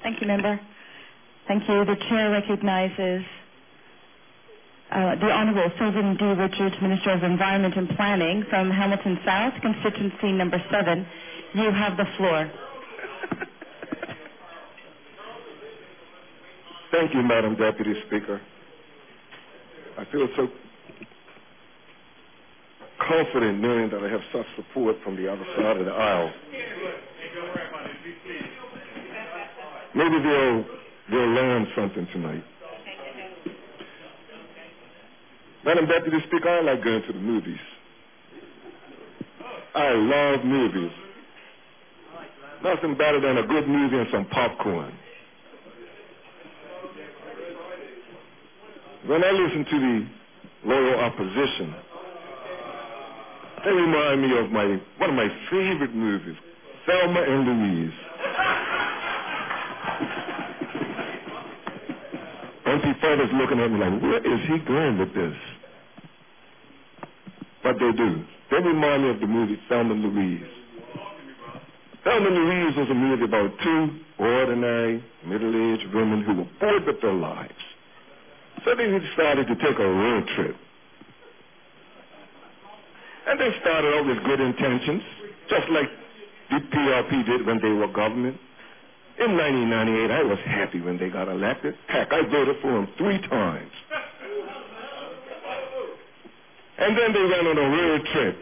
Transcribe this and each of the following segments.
Thank you, member. Thank you. The chair recognizes the Honourable Sylvan D. Richards, Minister of Environment and Planning from Hamilton South, constituency number 7. You have the floor. Thank you, Madam Deputy Speaker. I feel so confident knowing that I have such support from the other side of the aisle. Maybe they'll learn something tonight. Madam Deputy Speaker, I like going to the movies. I love movies. Nothing better than a good movie and some popcorn. When I listen to the loyal opposition, they remind me of one of my favorite movies, Thelma and Louise. Auntie Father's looking at me like, where is he going with this? But they do. They remind me of the movie Thelma and Louise. Thelma and Louise was a movie about two ordinary, middle-aged women who were bored with their lives. So they decided to take a road trip. And they started out with good intentions, just like the PRP did when they were government. In 1998, I was happy when they got elected. Heck, I voted for them 3 times. And then they went on a road trip.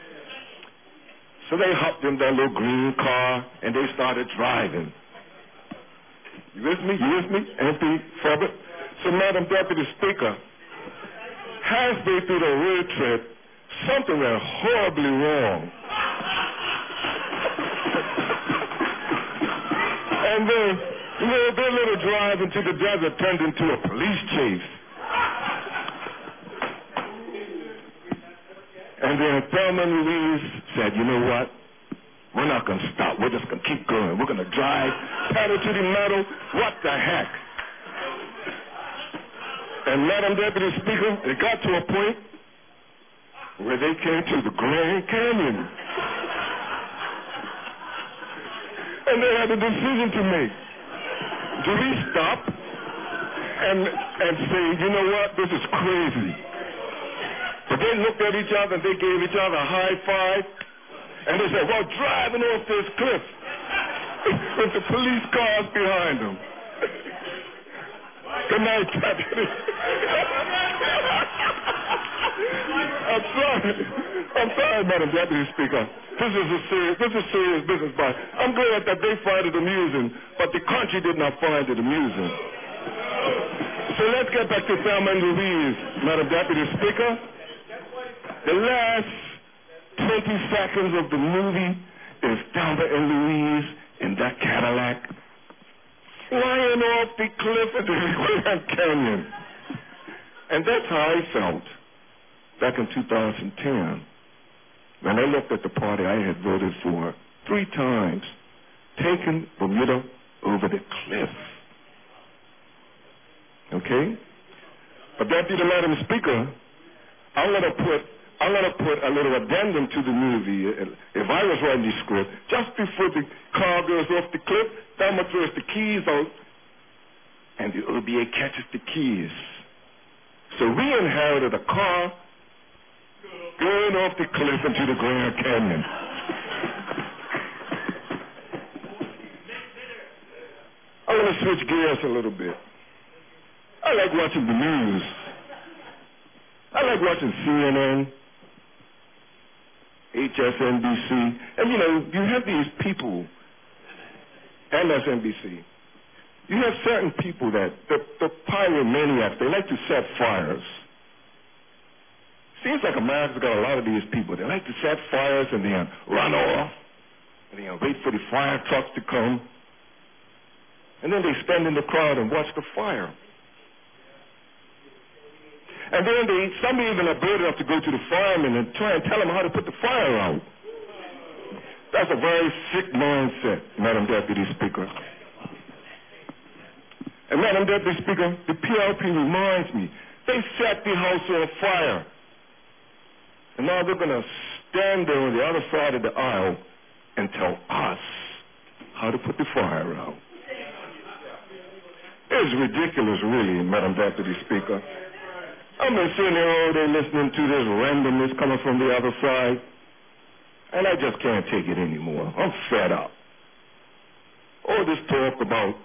So they hopped in their little green car, and they started driving. You with me? You with me? MP Furbert? So, Madam Deputy Speaker, halfway through the road trip, something went horribly wrong. And then, their little drive into the desert turned into a police chase. And then Thelma and Louise said, you know what? We're not going to stop. We're just going to keep going. We're going to drive, pedal to the metal. What the heck? And Madam Deputy Speaker, it got to a point where they came to the Grand Canyon. And they had a decision to make. Do we stop and say, you know what, this is crazy? But they looked at each other and they gave each other a high five. And they said, well, driving off this cliff with the police cars behind them. Good night, Deputy. I'm sorry, Madam Deputy Speaker. This is serious business, but I'm glad that they find it amusing, but the country did not find it amusing. So let's get back to Thelma and Louise, Madam Deputy Speaker. The last 20 seconds of the movie is Thelma and Louise in that Cadillac flying off the cliff of the Grand Canyon. And that's how I felt back in 2010 when I looked at the party I had voted for 3 times, taking Bermuda over the cliff. Okay? But Deputy Madam Speaker, I'm going to put a little addendum to the movie. If I was writing the script, just before the car goes off the cliff, Thelma throws the keys out, and the OBA catches the keys. So we inherited a car going off the cliff into the Grand Canyon. I'm going to switch gears a little bit. I like watching the news. I like watching CNN, HSNBC, and you have these people, MSNBC. You have certain people that, the pyromaniacs, they like to set fires. Seems like America's got a lot of these people. They like to set fires and then run off, and then wait for the fire trucks to come, and then they stand in the crowd and watch the fire. And then somebody even are brave enough to go to the firemen and try and tell them how to put the fire out. That's a very sick mindset, Madam Deputy Speaker. And Madam Deputy Speaker, the PLP reminds me, they set the house on fire. And now they're going to stand there on the other side of the aisle and tell us how to put the fire out. It's ridiculous, really, Madam Deputy Speaker. I've been sitting here all day listening to this randomness coming from the other side, and I just can't take it anymore. I'm fed up. All this talk about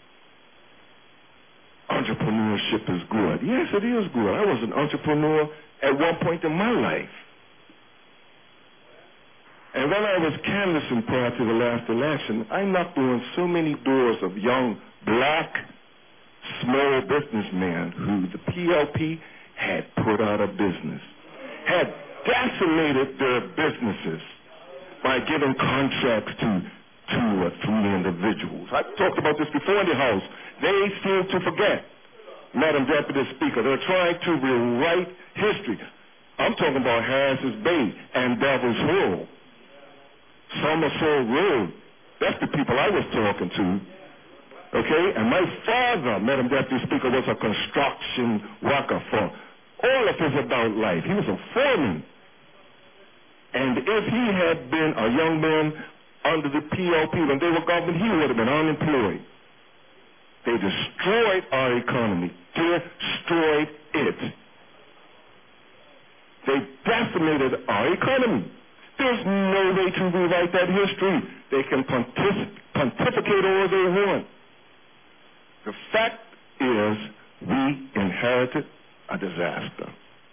entrepreneurship is good. Yes, it is good. I was an entrepreneur at one point in my life. And when I was canvassing prior to the last election, I knocked on so many doors of young black small businessmen who the PLP had put out of business, had decimated their businesses by giving contracts to 2 or 3 individuals. I talked about this before in the House. They seem to forget, Madam Deputy Speaker. They're trying to rewrite history. I'm talking about Harris's Bay and Devil's Hill, Somerset Road. That's the people I was talking to. Okay? And my father, Madam Deputy Speaker, was a construction worker for all of his adult life. He was a foreman. And if he had been a young man under the PLP when they were government, he would have been unemployed. They destroyed our economy. Destroyed it. They decimated our economy. There's no way to rewrite that history. They can pontificate all they want. The fact is, we inherited a disaster.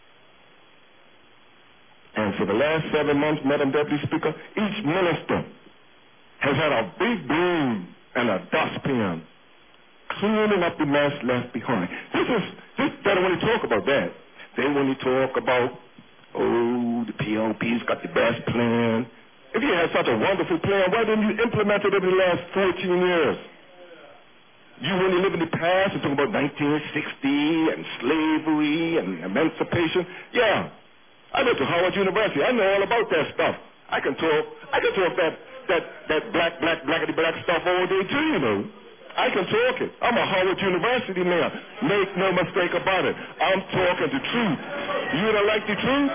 And for the last 7 months, Madam Deputy Speaker, each minister has had a big broom and a dustpan cleaning up the mess left behind. They don't want to talk about that. They want to talk about, the PLP's got the best plan. If you had such a wonderful plan, why didn't you implement it over the last 14 years? You really live in the past and talk about 1960 and slavery and emancipation. Yeah, I went to Howard University. I know all about that stuff. I can talk that blackity black stuff all day too, you know. I can talk it. I'm a Howard University man. Make no mistake about it. I'm talking the truth. You don't like the truth?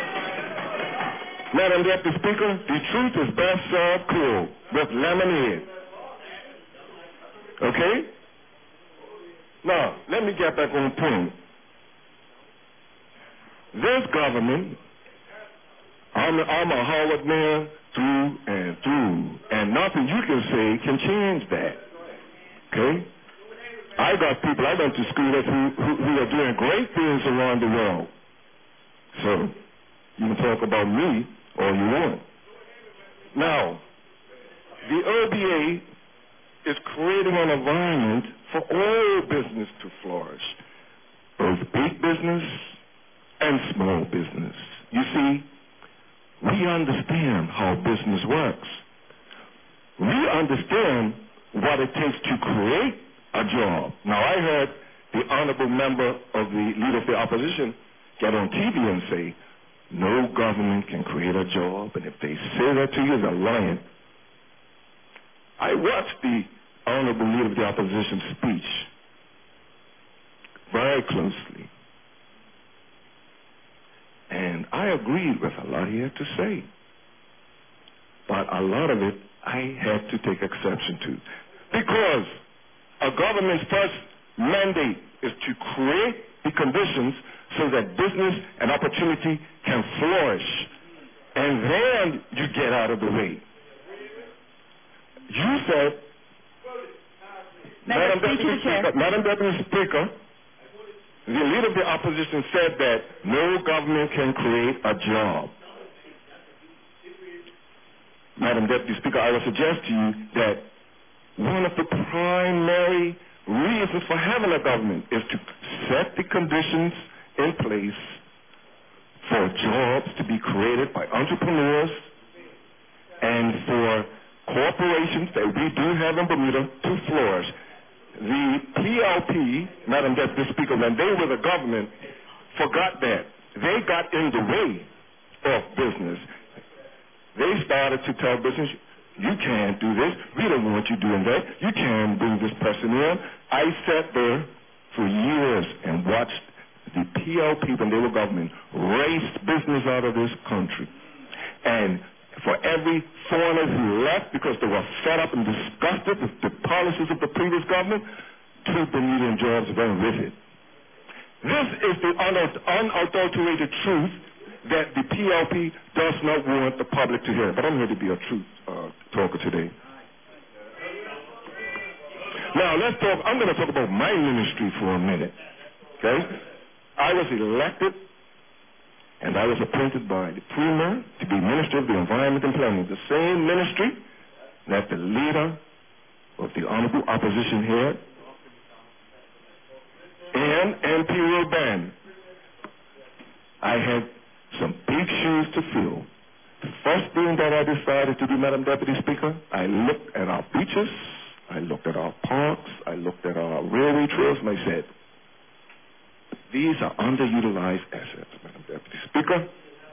Madam Deputy Speaker, the truth is best served cool with lemonade. Okay? Now, let me get back on point. This government, I'm a Howard man through and through, and nothing you can say can change that. Okay? I got people I went to school with who are doing great things around the world. So, you can talk about me all you want. Now, the OBA is creating an environment for all business to flourish, both big business and small business. You see, we understand how business works. We understand what it takes to create a job. Now, I heard the honorable member of the leader of the opposition get on TV and say, no government can create a job, and if they say that to you, they're lying. I watched the honorable leader of the opposition speech very closely, and I agreed with a lot he had to say, but a lot of it I had to take exception to, because a government's first mandate is to create the conditions so that business and opportunity can flourish, and then you get out of the way. You said, Madam Deputy Speaker, the leader of the opposition said that no government can create a job. Madam Deputy Speaker, I would suggest to you that one of the primary reasons for having a government is to set the conditions in place for jobs to be created by entrepreneurs and for corporations that we do have in Bermuda to flourish. The PLP, Madam Deputy Speaker, when they were the government, forgot that. They got in the way of business. They started to tell business, you can't do this. We don't want you doing that. You can't bring this person in. I sat there for years and watched the PLP, when they were government, race business out of this country. And for every foreigner who left because they were fed up and disgusted with the policies of the previous government, 2 Bermudian jobs went with it. This is the unadulterated truth that the PLP does not want the public to hear. But I'm here to be a truth talker today. Now, I'm going to talk about my ministry for a minute. Okay? I was elected and I was appointed by the Premier to be Minister of the Environment and Planning, the same ministry that the leader of the Honorable Opposition here and MP Roban. I had some big shoes to fill. The first thing that I decided to do, Madam Deputy Speaker, I looked at our beaches, I looked at our parks, I looked at our railway trails, and I said, these are underutilized assets, Madam Deputy Speaker.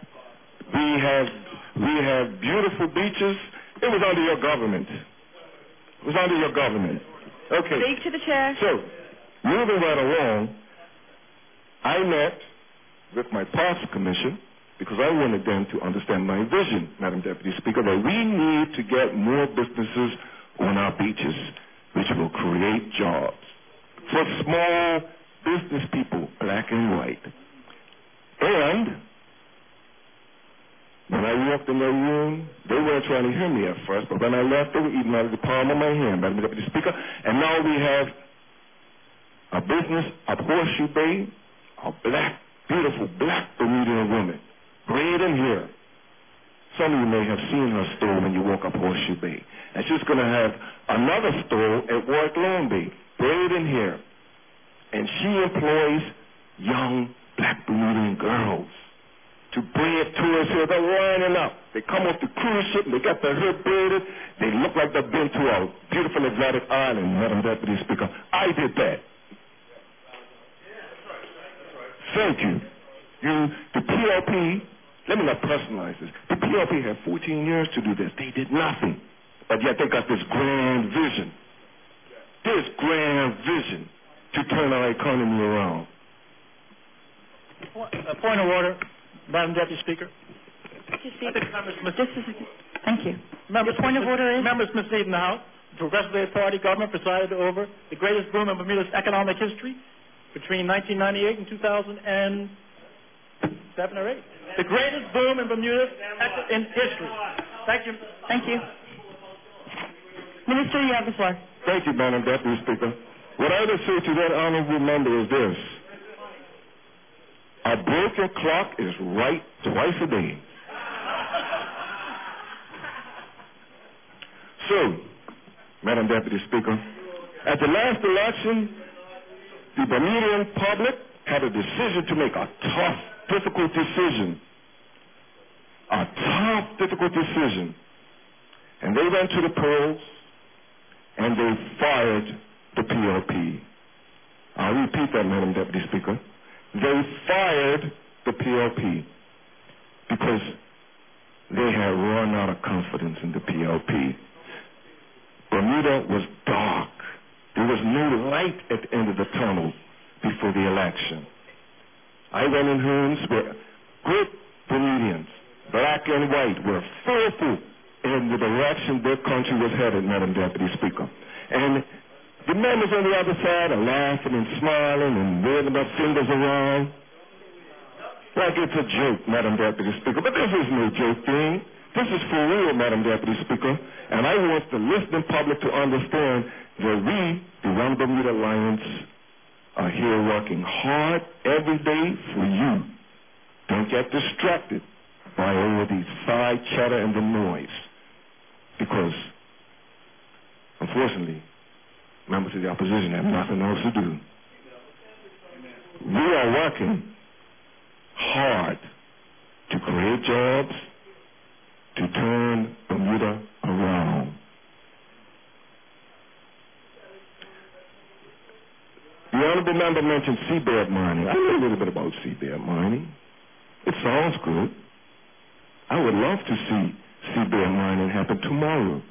We have beautiful beaches. It was under your government. It was under your government. Okay. Speak to the chair. So, moving right along, I met with my Parks Commission because I wanted them to understand my vision, Madam Deputy Speaker, that we need to get more businesses on our beaches, which will create jobs for small business people, black and white. And when I walked in their room, they weren't trying to hear me at first, but when I left, they were eating out of the palm of my hand, Madam Deputy Speaker. And now we have a business at Horseshoe Bay, a beautiful black Bermudian woman, braiding hair. Some of you may have seen her store when you walk up Horseshoe Bay. And she's going to have another store at Warwick Long Bay, braiding hair. And she employs young black Bermudian girls to braid tourists here. They're lining up. They come off the cruise ship and they got their hair braided. They look like they've been to a beautiful exotic island, Madam Deputy Speaker. I did that. Thank you. The PLP, let me not personalize this. The PLP had 14 years to do this. They did nothing. But yet they got this grand vision. This grand vision to turn our economy around. Point of order, Madam Deputy Speaker. Thank you. Members, point of order is? Members misleading in the House. The Progressive Labour Party government presided over the greatest boom in Bermuda's economic history between 1998 and 2007 or 8. The greatest boom in Bermuda's in history. Thank you. Thank you. Minister, you have the floor. Thank you, Madam Deputy Speaker. What I would say to that honorable member is this. A broken clock is right twice a day. So, Madam Deputy Speaker, at the last election, the Bermudian public had a decision to make, a tough, difficult decision. A tough, difficult decision. And they went to the polls and they fired the PLP. I'll repeat that, Madam Deputy Speaker. They fired the PLP because they had run out of confidence in the PLP. Bermuda was dark. There was no light at the end of the tunnel before the election. I went in homes where good Bermudians, black and white, were fearful in the direction their country was headed, Madam Deputy Speaker. And the members on the other side are laughing and smiling and waving their fingers around like it's a joke, Madam Deputy Speaker. But this is no joke thing. This is for real, Madam Deputy Speaker. And I want the listening public to understand that we, the One Bermuda Alliance, are here working hard every day for you. Don't get distracted by all these side chatter and the noise. Because, unfortunately, members of the opposition have nothing else to do. We are working hard to create jobs, to turn Bermuda around. The honorable member mentioned seabed mining. I know a little bit about seabed mining. It sounds good. I would love to see seabed mining happen tomorrow.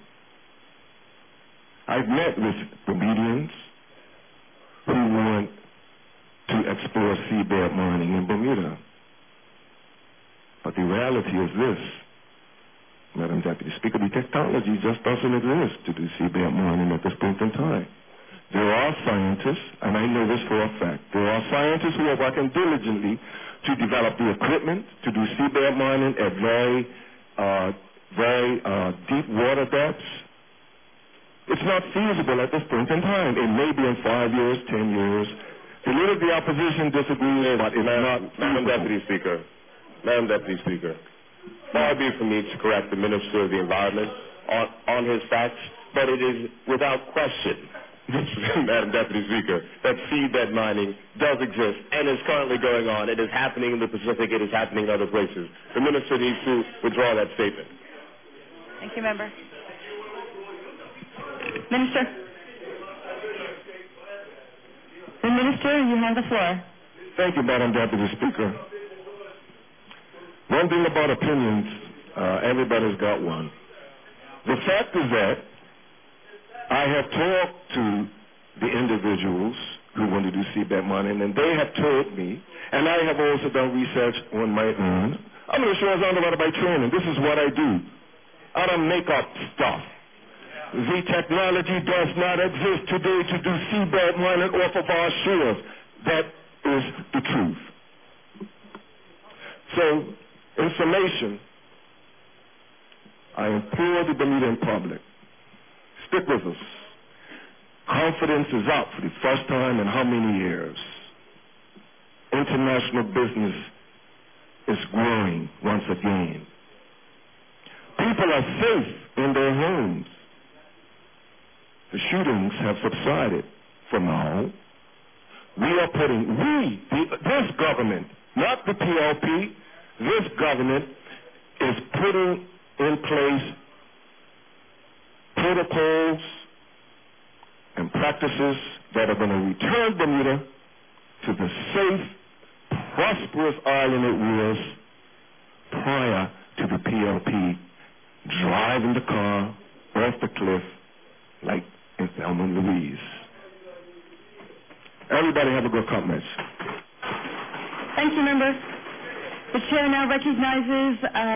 I've met with Bermudians who want to explore seabed mining in Bermuda. But the reality is this, Madam Deputy Speaker, the technology just doesn't exist to do seabed mining at this point in time. There are scientists, and I know this for a fact, there are scientists who are working diligently to develop the equipment to do seabed mining at very deep water depths. It's not feasible at this point in time. It may be in 5 years, 10 years. The leader of the opposition disagrees, but it's not Madam Deputy Speaker. Madam Deputy Speaker. Far be from me to correct the Minister of the Environment on his facts, but it is without question, Madam Deputy Speaker, that seabed mining does exist and is currently going on. It is happening in the Pacific. It is happening in other places. The Minister needs to withdraw that statement. Thank you, Member. Minister. The Minister, you have the floor. Thank you, Madam Deputy Speaker. One thing about opinions, everybody's got one. The fact is that I have talked to the individuals who want to do seabed mining, and they have told me, and I have also done research on my own. I'm an insurance underwriter by training. This is what I do. I don't make up stuff. The technology does not exist today to do seabed mining off of our shores. That is the truth. So, in summation, I implore the Bermudan public, stick with us. Confidence is out for the first time in how many years? International business is growing once again. People are safe in their homes. The shootings have subsided for now. This government, not the PLP, this government is putting in place protocols and practices that are going to return Bermuda to the safe, prosperous island it was prior to the PLP driving the car off the cliff like in Thelma and Louise. Everybody have a good comments. Thank you, Member. The Chair now recognizes